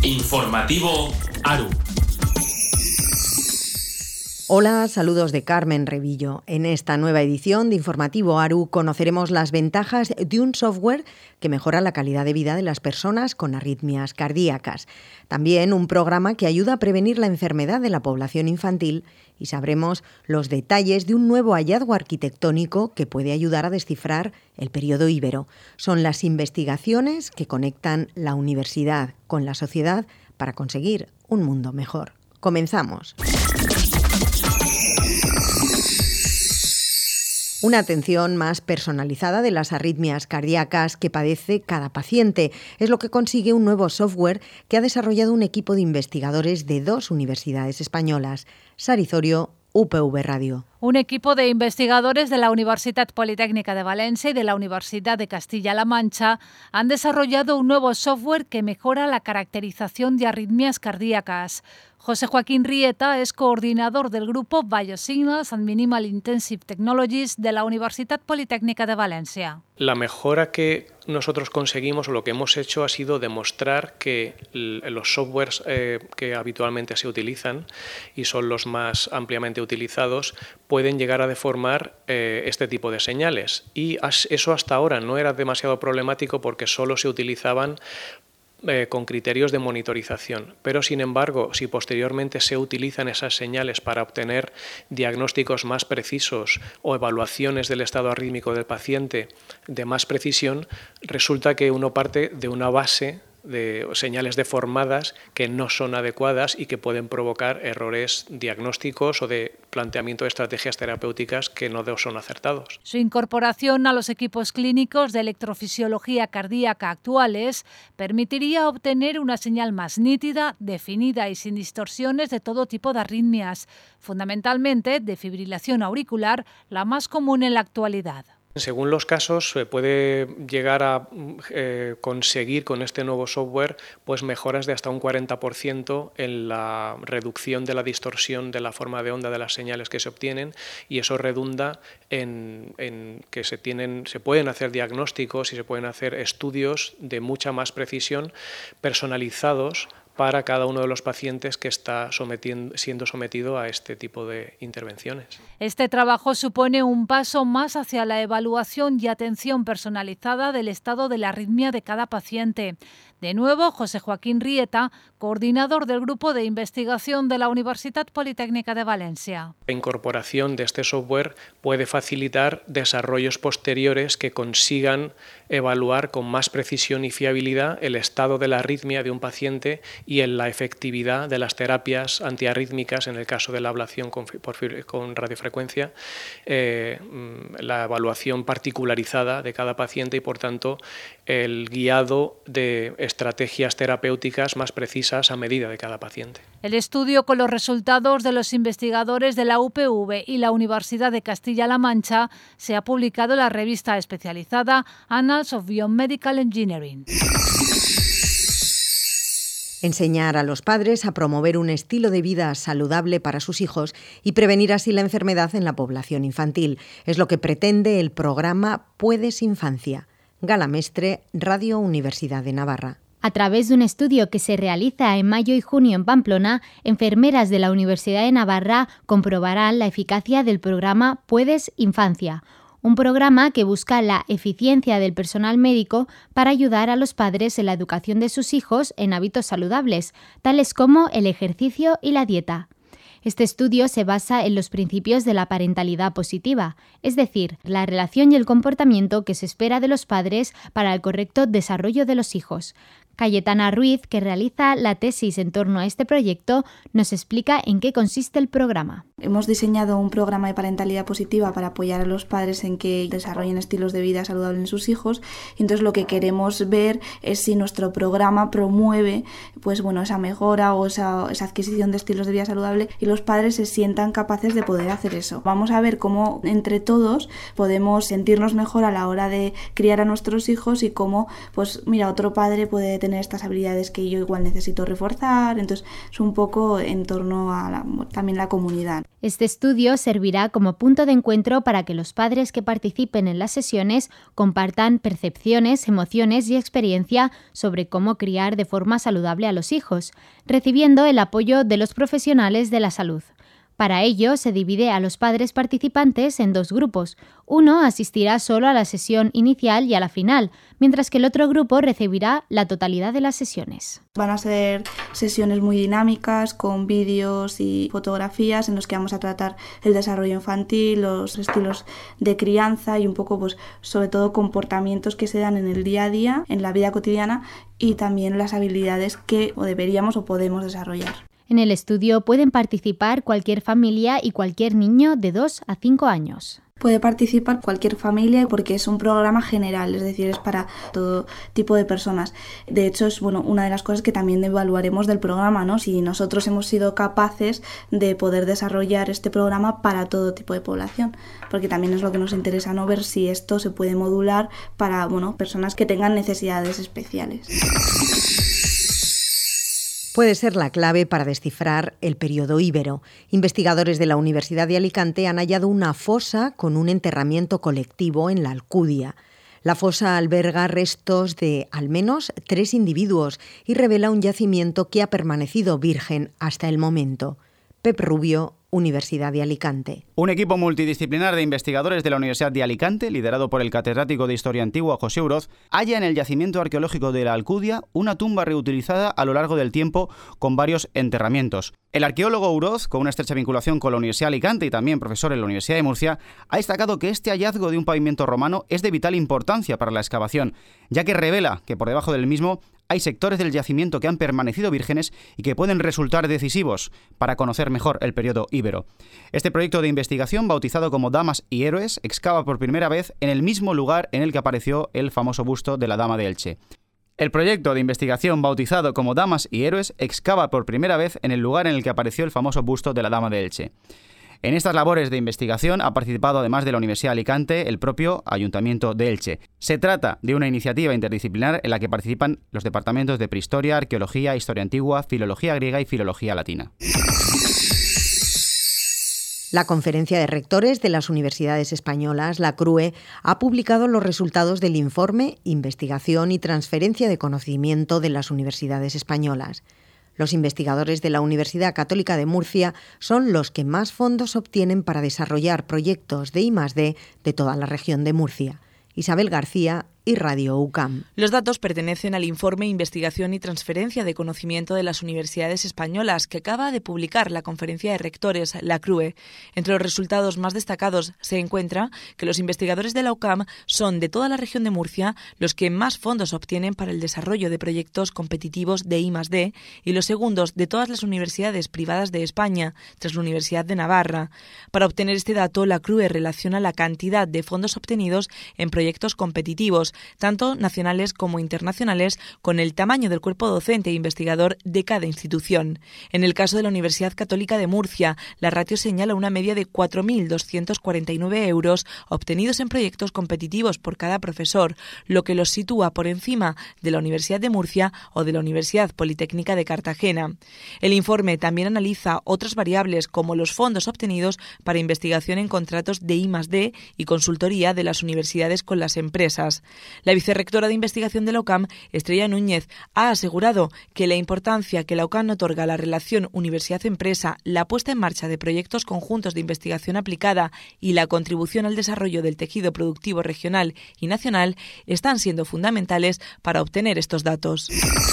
Informativo ARU. Hola, saludos de Carmen Revillo. En esta nueva edición de Informativo ARU conoceremos las ventajas de un software que mejora la calidad de vida de las personas con arritmias cardíacas. También un programa que ayuda a prevenir la enfermedad de la población infantil y sabremos los detalles de un nuevo hallazgo arquitectónico que puede ayudar a descifrar el período íbero. Son las investigaciones que conectan la universidad con la sociedad para conseguir un mundo mejor. Comenzamos. Una atención más personalizada de las arritmias cardíacas que padece cada paciente es lo que consigue un nuevo software que ha desarrollado un equipo de investigadores de 2 universidades españolas, Sarizorio, UPV Radio. Un equipo de investigadores de la Universitat Politécnica de Valencia y de la Universidad de Castilla-La Mancha han desarrollado un nuevo software que mejora la caracterización de arritmias cardíacas. José Joaquín Rieta es coordinador del grupo Biosignals and Minimal Intensive Technologies de la Universitat Politécnica de Valencia. La mejora que nosotros conseguimos o lo que hemos hecho ha sido demostrar que los softwares que habitualmente se utilizan y son los más ampliamente utilizados pueden llegar a deformar este tipo de señales. Y eso hasta ahora no era demasiado problemático porque solo se utilizaban con criterios de monitorización, pero sin embargo, si posteriormente se utilizan esas señales para obtener diagnósticos más precisos o evaluaciones del estado arrítmico del paciente de más precisión, resulta que uno parte de una base de señales deformadas que no son adecuadas y que pueden provocar errores diagnósticos o de planteamiento de estrategias terapéuticas que no son acertados. Su incorporación a los equipos clínicos de electrofisiología cardíaca actuales permitiría obtener una señal más nítida, definida y sin distorsiones de todo tipo de arritmias, fundamentalmente de fibrilación auricular, la más común en la actualidad. Según los casos, se puede llegar a conseguir con este nuevo software pues mejoras de hasta un 40% en la reducción de la distorsión de la forma de onda de las señales que se obtienen, y eso redunda en que se pueden hacer diagnósticos y se pueden hacer estudios de mucha más precisión personalizados para cada uno de los pacientes que está siendo sometido a este tipo de intervenciones. Este trabajo supone un paso más hacia la evaluación y atención personalizada del estado de la arritmia de cada paciente. De nuevo, José Joaquín Rieta, coordinador del grupo de investigación de la Universitat Politécnica de Valencia. La incorporación de este software puede facilitar desarrollos posteriores que consigan evaluar con más precisión y fiabilidad el estado de la arritmia de un paciente y en la efectividad de las terapias antiarrítmicas en el caso de la ablación con radiofrecuencia, la evaluación particularizada de cada paciente y, por tanto, el guiado de estrategias terapéuticas más precisas a medida de cada paciente. El estudio con los resultados de los investigadores de la UPV y la Universidad de Castilla-La Mancha se ha publicado en la revista especializada Annals of Biomedical Engineering. Enseñar a los padres a promover un estilo de vida saludable para sus hijos y prevenir así la enfermedad en la población infantil. Es lo que pretende el programa Puedes Infancia. Gala Mestre, Radio Universidad de Navarra. A través de un estudio que se realiza en mayo y junio en Pamplona, enfermeras de la Universidad de Navarra comprobarán la eficacia del programa Puedes Infancia, un programa que busca la eficiencia del personal médico para ayudar a los padres en la educación de sus hijos en hábitos saludables, tales como el ejercicio y la dieta. Este estudio se basa en los principios de la parentalidad positiva, es decir, la relación y el comportamiento que se espera de los padres para el correcto desarrollo de los hijos. Cayetana Ruiz, que realiza la tesis en torno a este proyecto, nos explica en qué consiste el programa. Hemos diseñado un programa de parentalidad positiva para apoyar a los padres en que desarrollen estilos de vida saludables en sus hijos. Y entonces lo que queremos ver es si nuestro programa promueve esa mejora o esa adquisición de estilos de vida saludable y los padres se sientan capaces de poder hacer eso. Vamos a ver cómo entre todos podemos sentirnos mejor a la hora de criar a nuestros hijos y cómo, otro padre puede tener tener estas habilidades que yo igual necesito reforzar. Entonces es un poco en torno a también la comunidad. Este estudio servirá como punto de encuentro para que los padres que participen en las sesiones compartan percepciones, emociones y experiencia sobre cómo criar de forma saludable a los hijos, recibiendo el apoyo de los profesionales de la salud. Para ello, se divide a los padres participantes en 2 grupos. Uno asistirá solo a la sesión inicial y a la final, mientras que el otro grupo recibirá la totalidad de las sesiones. Van a ser sesiones muy dinámicas, con vídeos y fotografías en los que vamos a tratar el desarrollo infantil, los estilos de crianza y un poco, pues, sobre todo comportamientos que se dan en el día a día, en la vida cotidiana, y también las habilidades que deberíamos o podemos desarrollar. En el estudio pueden participar cualquier familia y cualquier niño de 2 a 5 años. Puede participar cualquier familia porque es un programa general, es decir, es para todo tipo de personas. De hecho, es una de las cosas que también evaluaremos del programa, ¿no? Si nosotros hemos sido capaces de poder desarrollar este programa para todo tipo de población, porque también es lo que nos interesa, ¿no? Ver si esto se puede modular para, personas que tengan necesidades especiales. Puede ser la clave para descifrar el periodo íbero. Investigadores de la Universidad de Alicante han hallado una fosa con un enterramiento colectivo en la Alcudia. La fosa alberga restos de al menos 3 individuos y revela un yacimiento que ha permanecido virgen hasta el momento. Pep Rubio, Universidad de Alicante. Un equipo multidisciplinar de investigadores de la Universidad de Alicante, liderado por el catedrático de Historia Antigua José Uroz, halla en el yacimiento arqueológico de la Alcudia una tumba reutilizada a lo largo del tiempo con varios enterramientos. El arqueólogo Uroz, con una estrecha vinculación con la Universidad de Alicante y también profesor en la Universidad de Murcia, ha destacado que este hallazgo de un pavimento romano es de vital importancia para la excavación, ya que revela que por debajo del mismo hay sectores del yacimiento que han permanecido vírgenes y que pueden resultar decisivos para conocer mejor el periodo íbero. Este proyecto de investigación, bautizado como Damas y Héroes, excava por primera vez en el mismo lugar en el que apareció el famoso busto de la Dama de Elche. El proyecto de investigación, bautizado como Damas y Héroes, excava por primera vez en el lugar en el que apareció el famoso busto de la Dama de Elche. En estas labores de investigación ha participado, además de la Universidad de Alicante, el propio Ayuntamiento de Elche. Se trata de una iniciativa interdisciplinar en la que participan los departamentos de Prehistoria, Arqueología, Historia Antigua, Filología Griega y Filología Latina. La Conferencia de Rectores de las Universidades Españolas, la CRUE, ha publicado los resultados del informe Investigación y Transferencia de Conocimiento de las Universidades Españolas. Los investigadores de la Universidad Católica de Murcia son los que más fondos obtienen para desarrollar proyectos de I+D de toda la región de Murcia. Isabel García y Radio UCAM. Los datos pertenecen al informe Investigación y Transferencia de Conocimiento de las Universidades Españolas que acaba de publicar la Conferencia de Rectores, la CRUE. Entre los resultados más destacados se encuentra que los investigadores de la UCAM son de toda la región de Murcia los que más fondos obtienen para el desarrollo de proyectos competitivos de I+D y los segundos de todas las universidades privadas de España, tras la Universidad de Navarra. Para obtener este dato, la CRUE relaciona la cantidad de fondos obtenidos en proyectos competitivos, tanto nacionales como internacionales, con el tamaño del cuerpo docente e investigador de cada institución. En el caso de la Universidad Católica de Murcia, la ratio señala una media de 4.249 euros obtenidos en proyectos competitivos por cada profesor, lo que los sitúa por encima de la Universidad de Murcia o de la Universidad Politécnica de Cartagena. El informe también analiza otras variables como los fondos obtenidos para investigación en contratos de I+D y consultoría de las universidades con las empresas. La vicerrectora de investigación de la UCAM, Estrella Núñez, ha asegurado que la importancia que la UCAM otorga a la relación universidad-empresa, la puesta en marcha de proyectos conjuntos de investigación aplicada y la contribución al desarrollo del tejido productivo regional y nacional están siendo fundamentales para obtener estos datos.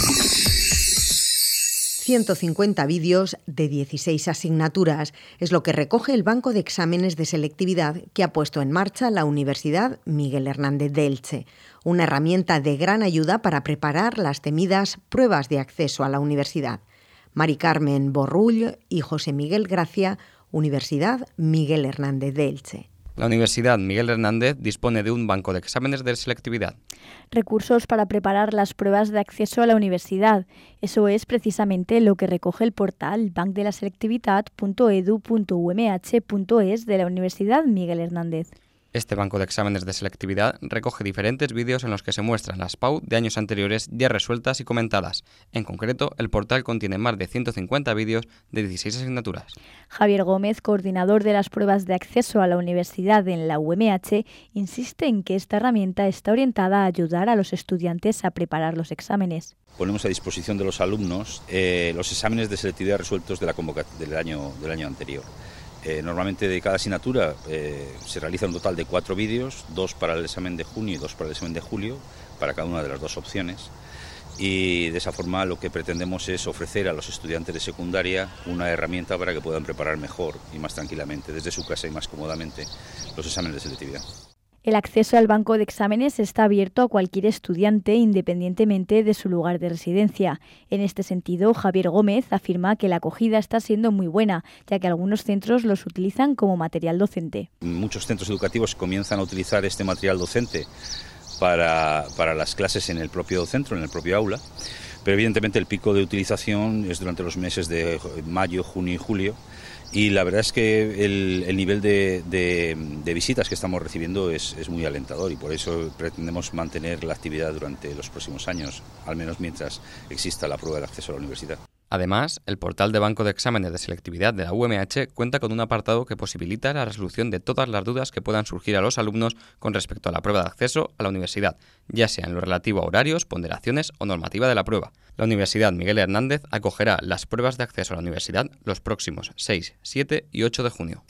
150 vídeos de 16 asignaturas. Es lo que recoge el Banco de Exámenes de Selectividad que ha puesto en marcha la Universidad Miguel Hernández de Elche. Una herramienta de gran ayuda para preparar las temidas pruebas de acceso a la universidad. Mari Carmen Borrull y José Miguel Gracia, Universidad Miguel Hernández de Elche. La Universidad Miguel Hernández dispone de un banco de exámenes de selectividad. Recursos para preparar las pruebas de acceso a la universidad. Eso es precisamente lo que recoge el portal bancdelaselectivitat.edu.umh.es de la Universidad Miguel Hernández. Este banco de exámenes de selectividad recoge diferentes vídeos en los que se muestran las PAU de años anteriores ya resueltas y comentadas. En concreto, el portal contiene más de 150 vídeos de 16 asignaturas. Javier Gómez, coordinador de las pruebas de acceso a la universidad en la UMH, insiste en que esta herramienta está orientada a ayudar a los estudiantes a preparar los exámenes. Ponemos a disposición de los alumnos los exámenes de selectividad resueltos del año anterior. Normalmente de cada asignatura se realiza un total de 4 vídeos, 2 para el examen de junio y 2 para el examen de julio, para cada una de las dos opciones. Y de esa forma lo que pretendemos es ofrecer a los estudiantes de secundaria una herramienta para que puedan preparar mejor y más tranquilamente, desde su casa y más cómodamente, los exámenes de selectividad. El acceso al banco de exámenes está abierto a cualquier estudiante independientemente de su lugar de residencia. En este sentido, Javier Gómez afirma que la acogida está siendo muy buena, ya que algunos centros los utilizan como material docente. Muchos centros educativos comienzan a utilizar este material docente para las clases en el propio centro, en el propio aula, pero evidentemente el pico de utilización es durante los meses de mayo, junio y julio. Y la verdad es que el nivel de visitas que estamos recibiendo es muy alentador y por eso pretendemos mantener la actividad durante los próximos años, al menos mientras exista la prueba de acceso a la universidad. Además, el portal de banco de exámenes de selectividad de la UMH cuenta con un apartado que posibilita la resolución de todas las dudas que puedan surgir a los alumnos con respecto a la prueba de acceso a la universidad, ya sea en lo relativo a horarios, ponderaciones o normativa de la prueba. La Universidad Miguel Hernández acogerá las pruebas de acceso a la universidad los próximos 6, 7 y 8 de junio.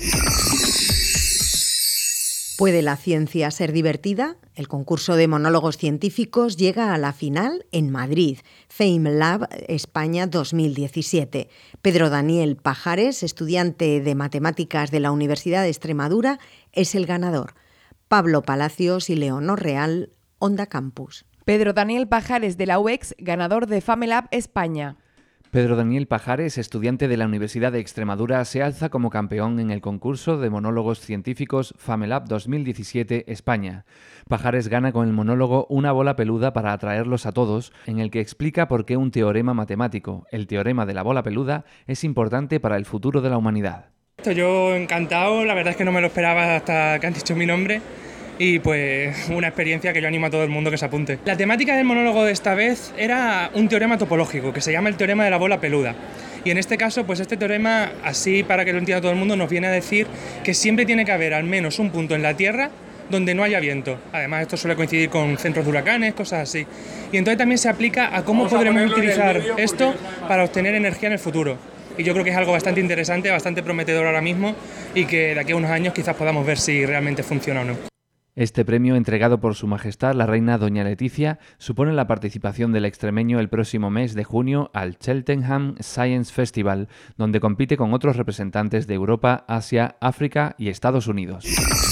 ¿Puede la ciencia ser divertida? El concurso de monólogos científicos llega a la final en Madrid, FameLab España 2017. Pedro Daniel Pajares, estudiante de matemáticas de la Universidad de Extremadura, es el ganador. Pablo Palacios y Leonor Real, Onda Campus. Pedro Daniel Pajares de la UEX, ganador de FameLab España. Pedro Daniel Pajares, estudiante de la Universidad de Extremadura, se alza como campeón en el concurso de monólogos científicos FameLab 2017 España. Pajares gana con el monólogo Una bola peluda para atraerlos a todos, en el que explica por qué un teorema matemático, el teorema de la bola peluda, es importante para el futuro de la humanidad. Yo encantado, la verdad es que no me lo esperaba hasta que han dicho mi nombre. Y pues una experiencia que yo animo a todo el mundo que se apunte. La temática del monólogo de esta vez era un teorema topológico que se llama el teorema de la bola peluda. Y en este caso, pues este teorema, así para que lo entienda todo el mundo, nos viene a decir que siempre tiene que haber al menos un punto en la Tierra donde no haya viento. Además, esto suele coincidir con centros de huracanes, cosas así. Y entonces también se aplica a cómo podremos utilizar esto para obtener energía en el futuro. Y yo creo que es algo bastante interesante, bastante prometedor ahora mismo y que de aquí a unos años quizás podamos ver si realmente funciona o no. Este premio, entregado por Su Majestad la Reina Doña Leticia, supone la participación del extremeño el próximo mes de junio al Cheltenham Science Festival, donde compite con otros representantes de Europa, Asia, África y Estados Unidos.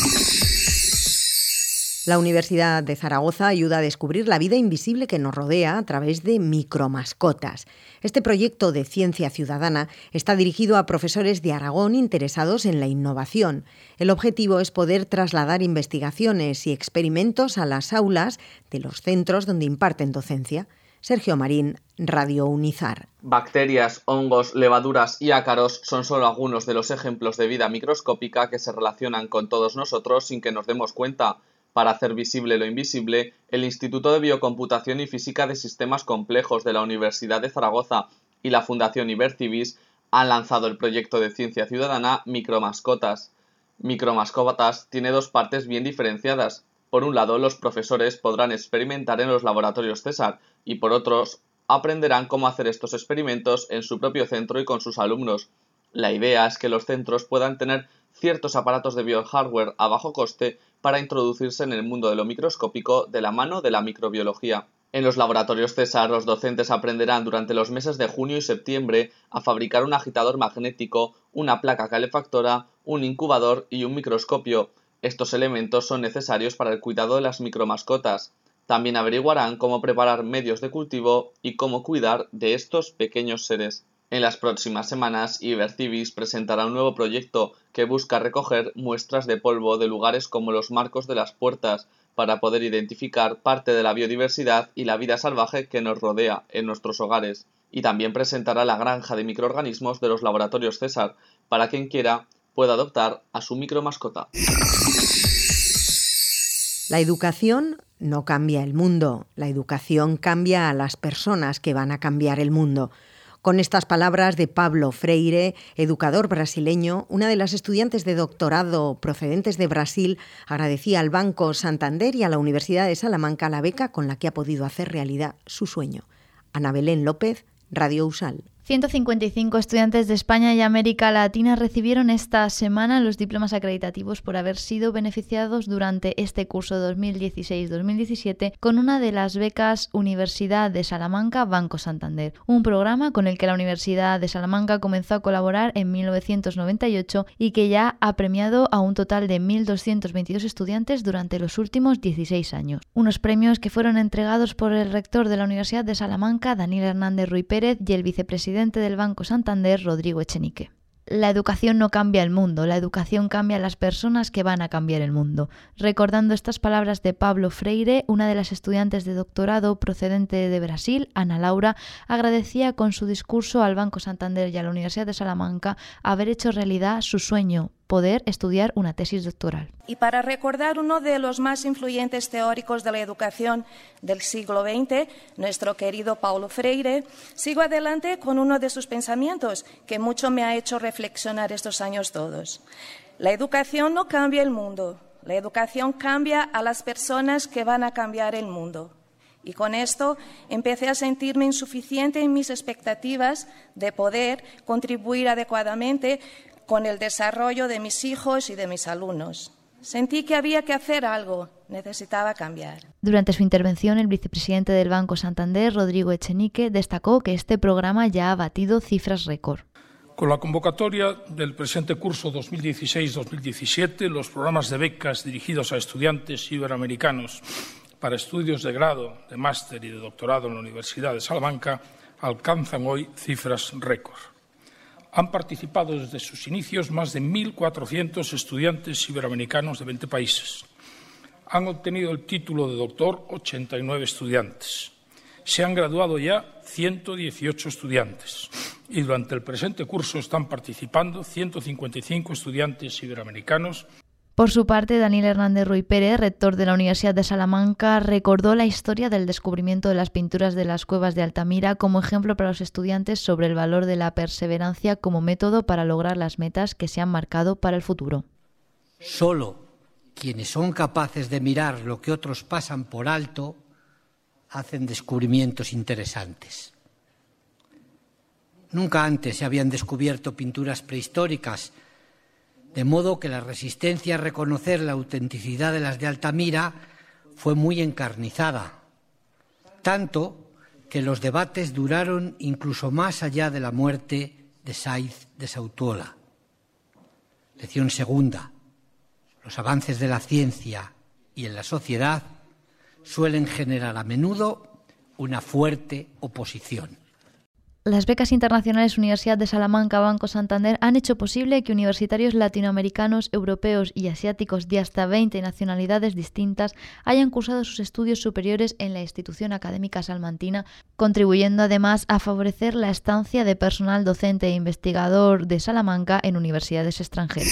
La Universidad de Zaragoza ayuda a descubrir la vida invisible que nos rodea a través de micromascotas. Este proyecto de ciencia ciudadana está dirigido a profesores de Aragón interesados en la innovación. El objetivo es poder trasladar investigaciones y experimentos a las aulas de los centros donde imparten docencia. Sergio Marín, Radio Unizar. Bacterias, hongos, levaduras y ácaros son solo algunos de los ejemplos de vida microscópica que se relacionan con todos nosotros sin que nos demos cuenta. Para hacer visible lo invisible, el Instituto de Biocomputación y Física de Sistemas Complejos de la Universidad de Zaragoza y la Fundación Ibercivis han lanzado el proyecto de ciencia ciudadana Micromascotas. Micromascotas tiene dos partes bien diferenciadas. Por un lado, los profesores podrán experimentar en los laboratorios César y por otros, aprenderán cómo hacer estos experimentos en su propio centro y con sus alumnos. La idea es que los centros puedan tener ciertos aparatos de biohardware a bajo coste para introducirse en el mundo de lo microscópico de la mano de la microbiología. En los laboratorios César, los docentes aprenderán durante los meses de junio y septiembre a fabricar un agitador magnético, una placa calefactora, un incubador y un microscopio. Estos elementos son necesarios para el cuidado de las micromascotas. También averiguarán cómo preparar medios de cultivo y cómo cuidar de estos pequeños seres. En las próximas semanas, Ibercivis presentará un nuevo proyecto que busca recoger muestras de polvo de lugares como los marcos de las puertas para poder identificar parte de la biodiversidad y la vida salvaje que nos rodea en nuestros hogares. Y también presentará la granja de microorganismos de los laboratorios César para quien quiera pueda adoptar a su micromascota. La educación no cambia el mundo, la educación cambia a las personas que van a cambiar el mundo. Con estas palabras de Pablo Freire, educador brasileño, una de las estudiantes de doctorado procedentes de Brasil agradecía al Banco Santander y a la Universidad de Salamanca la beca con la que ha podido hacer realidad su sueño. Ana Belén López, Radio USAL. 155 estudiantes de España y América Latina recibieron esta semana los diplomas acreditativos por haber sido beneficiados durante este curso 2016-2017 con una de las becas Universidad de Salamanca Banco Santander, un programa con el que la Universidad de Salamanca comenzó a colaborar en 1998 y que ya ha premiado a un total de 1.222 estudiantes durante los últimos 16 años. Unos premios que fueron entregados por el rector de la Universidad de Salamanca, Daniel Hernández Ruy Pérez, y el vicepresidente del Banco Santander, Rodrigo Echenique. La educación no cambia el mundo, la educación cambia a las personas que van a cambiar el mundo. Recordando estas palabras de Pablo Freire, una de las estudiantes de doctorado procedente de Brasil, Ana Laura, agradecía con su discurso al Banco Santander y a la Universidad de Salamanca haber hecho realidad su sueño, poder estudiar una tesis doctoral. Y para recordar uno de los más influyentes teóricos de la educación del siglo XX, nuestro querido Paulo Freire, sigo adelante con uno de sus pensamientos que mucho me ha hecho reflexionar estos años todos. La educación no cambia el mundo, la educación cambia a las personas que van a cambiar el mundo. Y con esto empecé a sentirme insuficiente en mis expectativas de poder contribuir adecuadamente con el desarrollo de mis hijos y de mis alumnos. Sentí que había que hacer algo, necesitaba cambiar. Durante su intervención, el vicepresidente del Banco Santander, Rodrigo Echenique, destacó que este programa ya ha batido cifras récord. Con la convocatoria del presente curso 2016-2017, los programas de becas dirigidos a estudiantes iberoamericanos para estudios de grado, de máster y de doctorado en la Universidad de Salamanca alcanzan hoy cifras récord. Han participado desde sus inicios más de 1.400 estudiantes iberoamericanos de 20 países. Han obtenido el título de doctor 89 estudiantes. Se han graduado ya 118 estudiantes y durante el presente curso están participando 155 estudiantes iberoamericanos. Por su parte, Daniel Hernández Ruy Pérez, rector de la Universidad de Salamanca, recordó la historia del descubrimiento de las pinturas de las cuevas de Altamira como ejemplo para los estudiantes sobre el valor de la perseverancia como método para lograr las metas que se han marcado para el futuro. Solo quienes son capaces de mirar lo que otros pasan por alto hacen descubrimientos interesantes. Nunca antes se habían descubierto pinturas prehistóricas, de modo que la resistencia a reconocer la autenticidad de las de Altamira fue muy encarnizada, tanto que los debates duraron incluso más allá de la muerte de Saiz de Sautuola. Lección segunda. Los avances de la ciencia y en la sociedad suelen generar a menudo una fuerte oposición. Las becas internacionales Universidad de Salamanca Banco Santander han hecho posible que universitarios latinoamericanos, europeos y asiáticos de hasta 20 nacionalidades distintas hayan cursado sus estudios superiores en la institución académica salmantina, contribuyendo además a favorecer la estancia de personal docente e investigador de Salamanca en universidades extranjeras.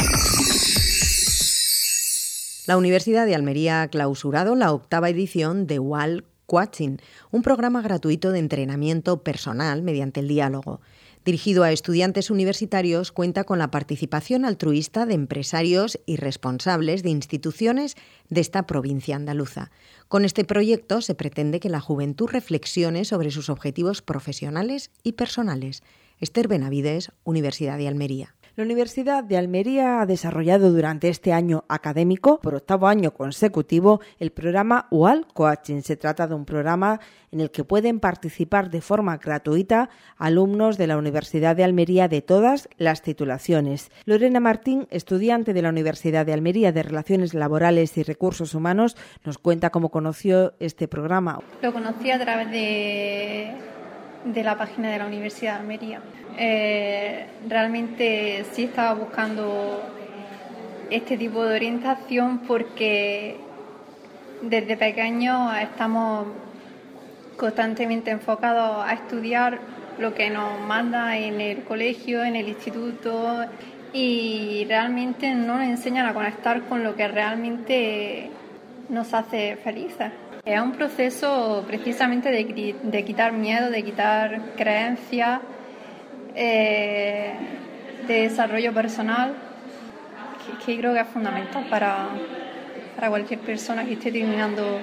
La Universidad de Almería ha clausurado la 8ª edición de UAL Coaching, un programa gratuito de entrenamiento personal mediante el diálogo. Dirigido a estudiantes universitarios, cuenta con la participación altruista de empresarios y responsables de instituciones de esta provincia andaluza. Con este proyecto se pretende que la juventud reflexione sobre sus objetivos profesionales y personales. Esther Benavides, Universidad de Almería. La Universidad de Almería ha desarrollado durante este año académico, por 8º año consecutivo, el programa UAL Coaching. Se trata de un programa en el que pueden participar de forma gratuita alumnos de la Universidad de Almería de todas las titulaciones. Lorena Martín, estudiante de la Universidad de Almería de Relaciones Laborales y Recursos Humanos, nos cuenta cómo conoció este programa. Lo conocí a través de la página de la Universidad de Almería. Realmente sí estaba buscando este tipo de orientación porque desde pequeños estamos constantemente enfocados a estudiar lo que nos manda en el colegio, en el instituto, y realmente no nos enseñan a conectar con lo que realmente nos hace felices. Es un proceso precisamente de quitar miedo, de quitar creencias, de desarrollo personal, que creo que es fundamental para cualquier persona que esté terminando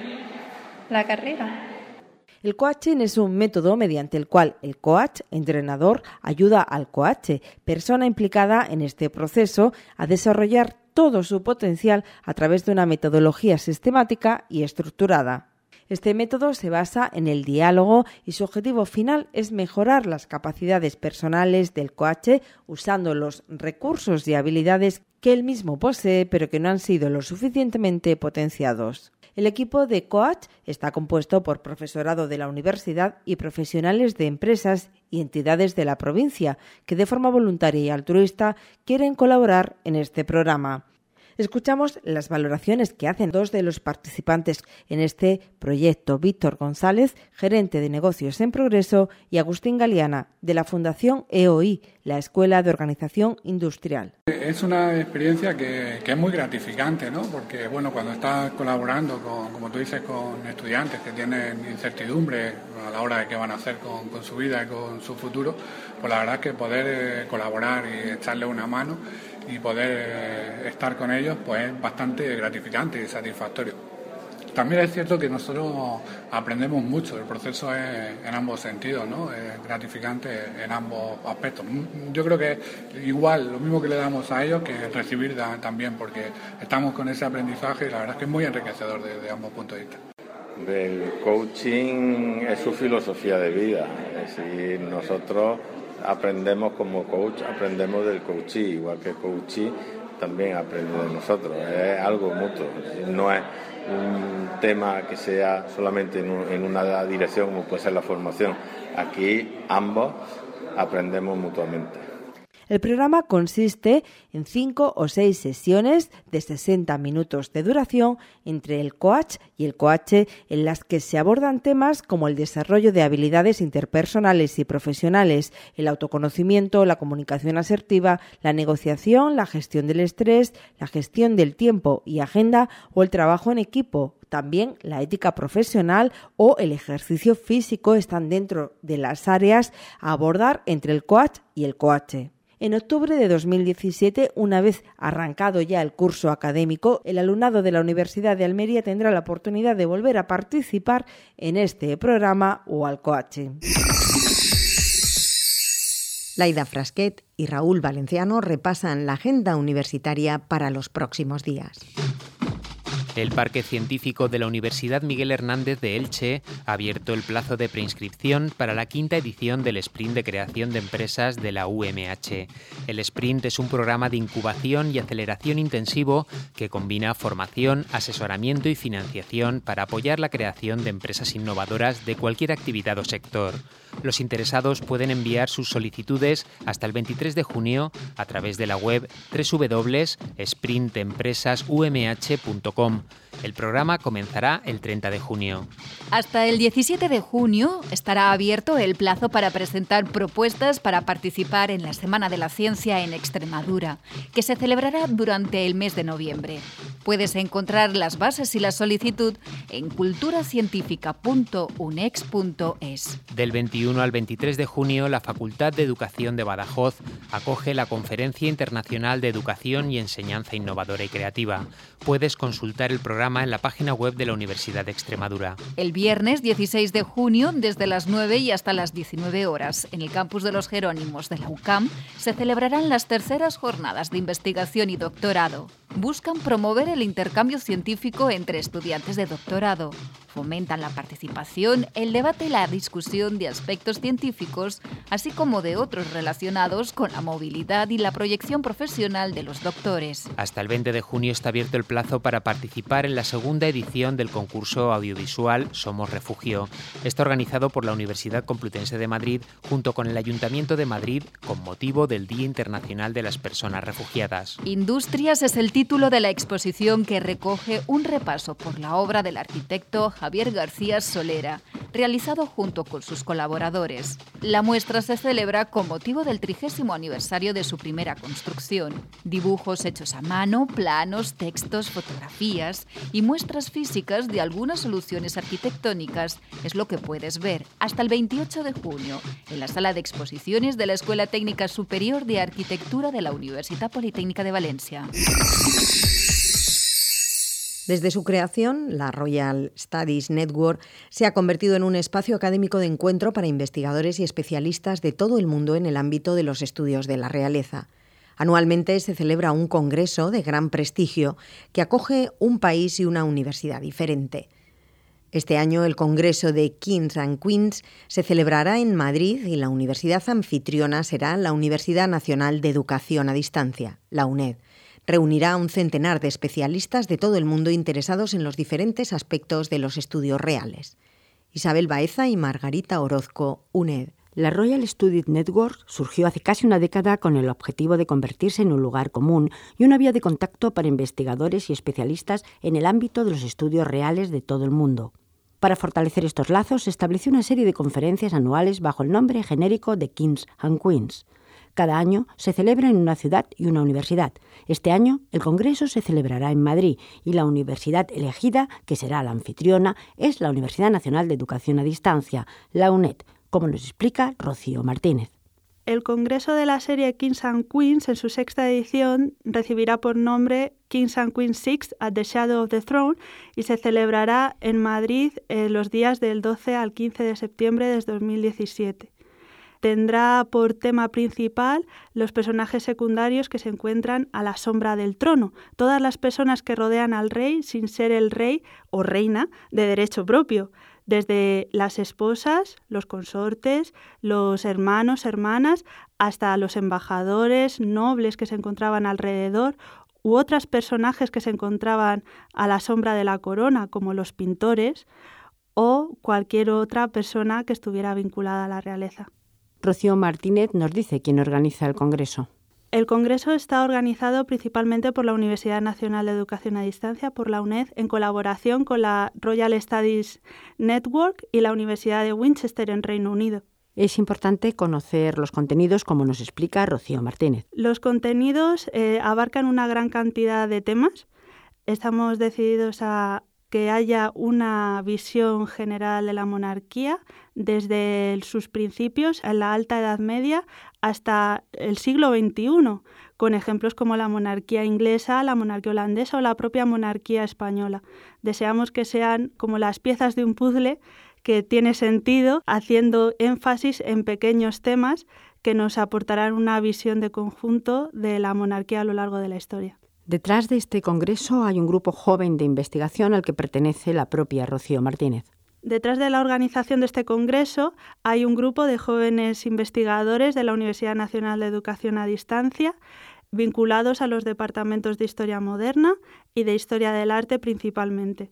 la carrera. El coaching es un método mediante el cual el coach, entrenador, ayuda al coach, persona implicada en este proceso, a desarrollar todo su potencial a través de una metodología sistemática y estructurada. Este método se basa en el diálogo y su objetivo final es mejorar las capacidades personales del coach usando los recursos y habilidades que él mismo posee pero que no han sido lo suficientemente potenciados. El equipo de coach está compuesto por profesorado de la universidad y profesionales de empresas y entidades de la provincia que de forma voluntaria y altruista quieren colaborar en este programa. Escuchamos las valoraciones que hacen dos de los participantes en este proyecto, Víctor González, gerente de negocios en progreso, y Agustín Galeana, de la Fundación EOI, la Escuela de Organización Industrial. Es una experiencia que es muy gratificante, ¿no? Porque bueno, cuando estás colaborando como tú dices, con estudiantes que tienen incertidumbre a la hora de qué van a hacer con su vida y con su futuro, pues la verdad es que poder colaborar y echarle una mano y poder estar con ellos pues es bastante gratificante y satisfactorio. También es cierto que nosotros aprendemos mucho, el proceso es en ambos sentidos, ¿no? Es gratificante en ambos aspectos. Yo creo que igual, lo mismo que le damos a ellos, que recibir también, porque estamos con ese aprendizaje y la verdad es que es muy enriquecedor de ambos puntos de vista. El coaching es su filosofía de vida, es decir, nosotros aprendemos como coach, aprendemos del coachee, igual que el coachee también aprende de nosotros, es algo mutuo, no es un tema que sea solamente en una dirección como puede ser la formación, aquí ambos aprendemos mutuamente. El programa consiste en 5 o 6 sesiones de 60 minutos de duración entre el coach y el coach, en las que se abordan temas como el desarrollo de habilidades interpersonales y profesionales, el autoconocimiento, la comunicación asertiva, la negociación, la gestión del estrés, la gestión del tiempo y agenda o el trabajo en equipo. También la ética profesional o el ejercicio físico están dentro de las áreas a abordar entre el coach y el coach. En octubre de 2017, una vez arrancado ya el curso académico, el alumnado de la Universidad de Almería tendrá la oportunidad de volver a participar en este programa o al coaching. Laida Frasquet y Raúl Valenciano repasan la agenda universitaria para los próximos días. El Parque Científico de la Universidad Miguel Hernández de Elche ha abierto el plazo de preinscripción para la 5ª edición del Sprint de Creación de Empresas de la UMH. El Sprint es un programa de incubación y aceleración intensivo que combina formación, asesoramiento y financiación para apoyar la creación de empresas innovadoras de cualquier actividad o sector. Los interesados pueden enviar sus solicitudes hasta el 23 de junio a través de la web www.sprintempresasumh.com. El programa comenzará el 30 de junio. Hasta el 17 de junio estará abierto el plazo para presentar propuestas para participar en la Semana de la Ciencia en Extremadura, que se celebrará durante el mes de noviembre. Puedes encontrar las bases y la solicitud en culturacientífica.unex.es. Del 21 al 23 de junio, la Facultad de Educación de Badajoz acoge la Conferencia Internacional de Educación y Enseñanza Innovadora y Creativa. Puedes consultar el programa en la página web de la Universidad de Extremadura. El viernes 16 de junio, desde las 9 y hasta las 19 horas, en el campus de los Jerónimos de la UCAM, se celebrarán las terceras jornadas de investigación y doctorado. Buscan promover el intercambio científico entre estudiantes de doctorado. Fomentan la participación, el debate y la discusión de aspectos científicos, así como de otros relacionados con la movilidad y la proyección profesional de los doctores. Hasta el 20 de junio está abierto el plazo para participar en la 2ª edición del concurso audiovisual Somos Refugio. Está organizado por la Universidad Complutense de Madrid junto con el Ayuntamiento de Madrid con motivo del Día Internacional de las Personas Refugiadas. Industrias es el título título de la exposición, que recoge un repaso por la obra del arquitecto Javier García Solera, realizado junto con sus colaboradores. La muestra se celebra con motivo del 30º aniversario de su primera construcción. Dibujos hechos a mano, planos, textos, fotografías y muestras físicas de algunas soluciones arquitectónicas es lo que puedes ver hasta el 28 de junio en la sala de exposiciones de la Escuela Técnica Superior de Arquitectura de la Universitat Politécnica de Valencia. Desde su creación, la Royal Studies Network se ha convertido en un espacio académico de encuentro para investigadores y especialistas de todo el mundo en el ámbito de los estudios de la realeza. Anualmente se celebra un congreso de gran prestigio que acoge un país y una universidad diferente. Este año el Congreso de Kings and Queens se celebrará en Madrid y la universidad anfitriona será la Universidad Nacional de Educación a Distancia, la UNED. Reunirá a un centenar de especialistas de todo el mundo interesados en los diferentes aspectos de los estudios reales. Isabel Baeza y Margarita Orozco, UNED. La Royal Studies Network surgió hace casi una década con el objetivo de convertirse en un lugar común y una vía de contacto para investigadores y especialistas en el ámbito de los estudios reales de todo el mundo. Para fortalecer estos lazos, se estableció una serie de conferencias anuales bajo el nombre genérico de Kings and Queens. Cada año se celebra en una ciudad y una universidad. Este año el Congreso se celebrará en Madrid y la universidad elegida, que será la anfitriona, es la Universidad Nacional de Educación a Distancia, la UNED, como nos explica Rocío Martínez. El congreso de la serie Kings and Queens, en su 6ª edición, recibirá por nombre Kings and Queens 6 at the Shadow of the Throne y se celebrará en Madrid los días del 12 al 15 de septiembre de 2017. Tendrá por tema principal los personajes secundarios que se encuentran a la sombra del trono, todas las personas que rodean al rey sin ser el rey o reina de derecho propio, desde las esposas, los consortes, los hermanos, hermanas, hasta los embajadores, nobles que se encontraban alrededor, u otros personajes que se encontraban a la sombra de la corona, como los pintores, o cualquier otra persona que estuviera vinculada a la realeza. Rocío Martínez nos dice quién organiza el Congreso. El Congreso está organizado principalmente por la Universidad Nacional de Educación a Distancia, por la UNED, en colaboración con la Royal Studies Network y la Universidad de Winchester en Reino Unido. Es importante conocer los contenidos, como nos explica Rocío Martínez. Los contenidos abarcan una gran cantidad de temas. Estamos decididos a que haya una visión general de la monarquía desde sus principios, en la Alta Edad Media, hasta el siglo XXI, con ejemplos como la monarquía inglesa, la monarquía holandesa o la propia monarquía española. Deseamos que sean como las piezas de un puzzle que tiene sentido, haciendo énfasis en pequeños temas que nos aportarán una visión de conjunto de la monarquía a lo largo de la historia. Detrás de este congreso hay un grupo joven de investigación al que pertenece la propia Rocío Martínez. Detrás de la organización de este congreso hay un grupo de jóvenes investigadores de la Universidad Nacional de Educación a Distancia, vinculados a los departamentos de Historia Moderna y de Historia del Arte principalmente.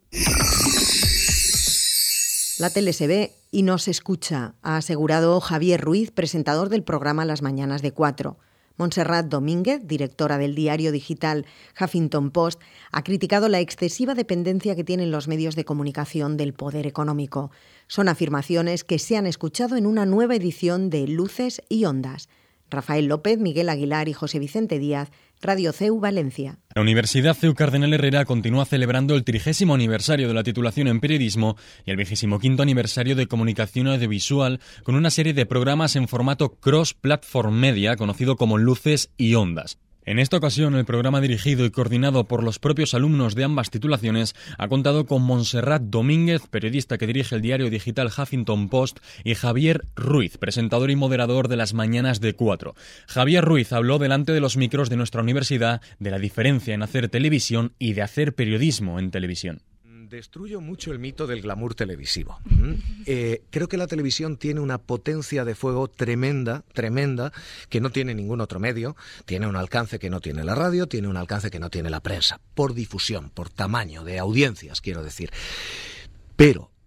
La tele se ve y no se escucha, ha asegurado Javier Ruiz, presentador del programa Las Mañanas de 4. Montserrat Domínguez, directora del diario digital Huffington Post, ha criticado la excesiva dependencia que tienen los medios de comunicación del poder económico. Son afirmaciones que se han escuchado en una nueva edición de Luces y Ondas. Rafael López, Miguel Aguilar y José Vicente Díaz, Radio CEU Valencia. La Universidad CEU Cardenal Herrera continúa celebrando el 30º aniversario de la titulación en periodismo y el 25º aniversario de comunicación audiovisual con una serie de programas en formato cross-platform media conocido como Luces y Ondas. En esta ocasión, el programa dirigido y coordinado por los propios alumnos de ambas titulaciones ha contado con Montserrat Domínguez, periodista que dirige el diario digital Huffington Post, y Javier Ruiz, presentador y moderador de Las Mañanas de 4. Javier Ruiz habló delante de los micros de nuestra universidad de la diferencia en hacer televisión y de hacer periodismo en televisión. Destruyo mucho el mito del glamour televisivo. Creo que la televisión tiene una potencia de fuego tremenda, que no tiene ningún otro medio. Tiene un alcance que no tiene la radio, tiene un alcance que no tiene la prensa, por difusión, por tamaño de audiencias, quiero decir. Pero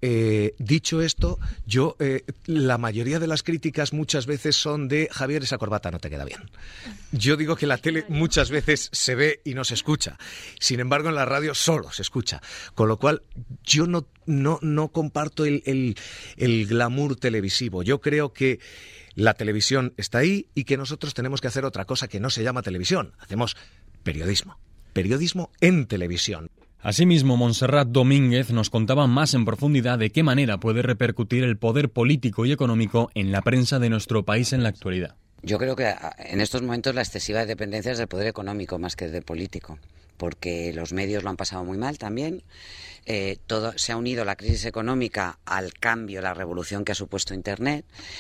Dicho esto, yo la mayoría de las críticas muchas veces son de Javier, esa corbata no te queda bien. Yo digo que la tele muchas veces se ve y no se escucha. Sin embargo, en la radio solo se escucha. Con lo cual, yo no comparto el glamour televisivo. Yo creo que la televisión está ahí y que nosotros tenemos que hacer otra cosa que no se llama televisión. Hacemos periodismo. Periodismo en televisión. Asimismo, Montserrat Domínguez nos contaba más en profundidad de qué manera puede repercutir el poder político y económico en la prensa de nuestro país en la actualidad. Yo creo que en estos momentos la excesiva dependencia es del poder económico más que del político, porque los medios lo han pasado muy mal también. Todo se ha unido la crisis económica al cambio, la revolución que ha supuesto Internet.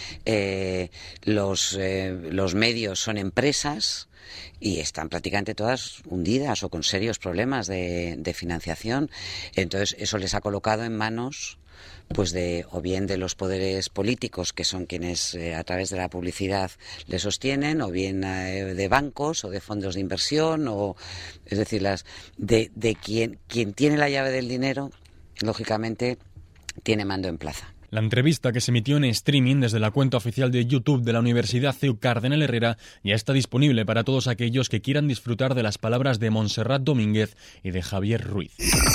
Los medios son empresas y están prácticamente todas hundidas o con serios problemas de financiación. Entonces eso les ha colocado en manos pues o bien de los poderes políticos, que son quienes a través de la publicidad le sostienen, o bien de bancos o de fondos de inversión, o es decir, de quien tiene la llave del dinero, lógicamente tiene mando en plaza. La entrevista, que se emitió en streaming desde la cuenta oficial de YouTube de la Universidad CEU Cardenal Herrera, ya está disponible para todos aquellos que quieran disfrutar de las palabras de Montserrat Domínguez y de Javier Ruiz.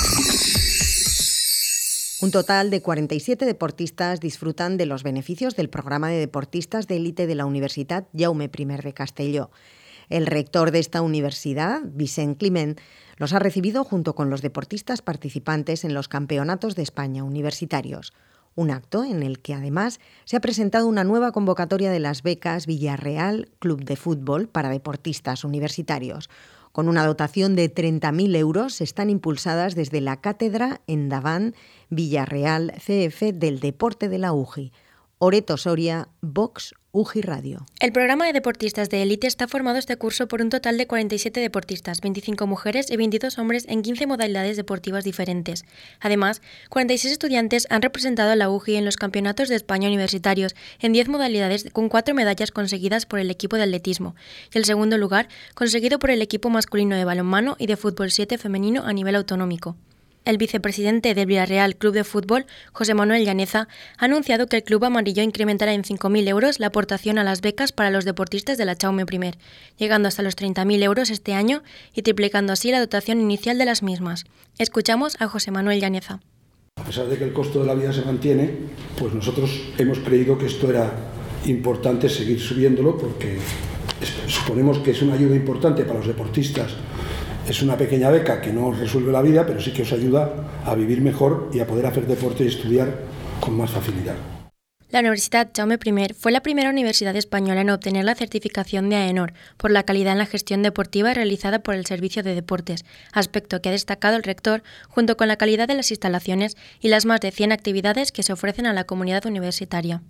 Un total de 47 deportistas disfrutan de los beneficios del programa de deportistas de élite de la Universitat Jaume I de Castelló. El rector de esta universidad, Vicent Climent, los ha recibido junto con los deportistas participantes en los Campeonatos de España universitarios. Un acto en el que además se ha presentado una nueva convocatoria de las becas Villarreal Club de Fútbol para deportistas universitarios. Con una dotación de 30.000 euros, están impulsadas desde la Cátedra Endavant Villarreal CF del Deporte de la UGI. Oreto Soria, Vox UGI Radio. El programa de deportistas de élite está formado este curso por un total de 47 deportistas, 25 mujeres y 22 hombres en 15 modalidades deportivas diferentes. Además, 46 estudiantes han representado a la UGI en los Campeonatos de España universitarios en 10 modalidades, con 4 medallas conseguidas por el equipo de atletismo y el segundo lugar conseguido por el equipo masculino de balonmano y de fútbol 7 femenino a nivel autonómico. El vicepresidente del Villarreal Club de Fútbol, José Manuel Llaneza, ha anunciado que el club amarillo incrementará en 5.000 euros la aportación a las becas para los deportistas de la Jaume I, llegando hasta los 30.000 euros este año y triplicando así la dotación inicial de las mismas. Escuchamos a José Manuel Llaneza. A pesar de que el costo de la vida se mantiene, pues nosotros hemos creído que esto era importante seguir subiéndolo, porque suponemos que es una ayuda importante para los deportistas. Es una pequeña beca que no os resuelve la vida, pero sí que os ayuda a vivir mejor y a poder hacer deporte y estudiar con más facilidad. La Universitat Jaume I fue la primera universidad española en obtener la certificación de AENOR por la calidad en la gestión deportiva realizada por el Servicio de Deportes, aspecto que ha destacado el rector junto con la calidad de las instalaciones y las más de 100 actividades que se ofrecen a la comunidad universitaria.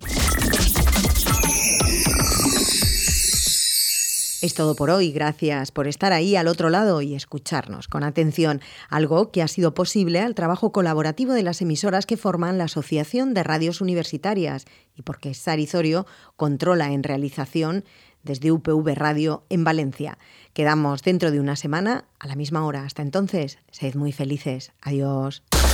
Es todo por hoy. Gracias por estar ahí al otro lado y escucharnos con atención. Algo que ha sido posible al trabajo colaborativo de las emisoras que forman la Asociación de Radios Universitarias y porque Sari Zorio controla en realización desde UPV Radio en Valencia. Quedamos dentro de una semana a la misma hora. Hasta entonces, sed muy felices. Adiós.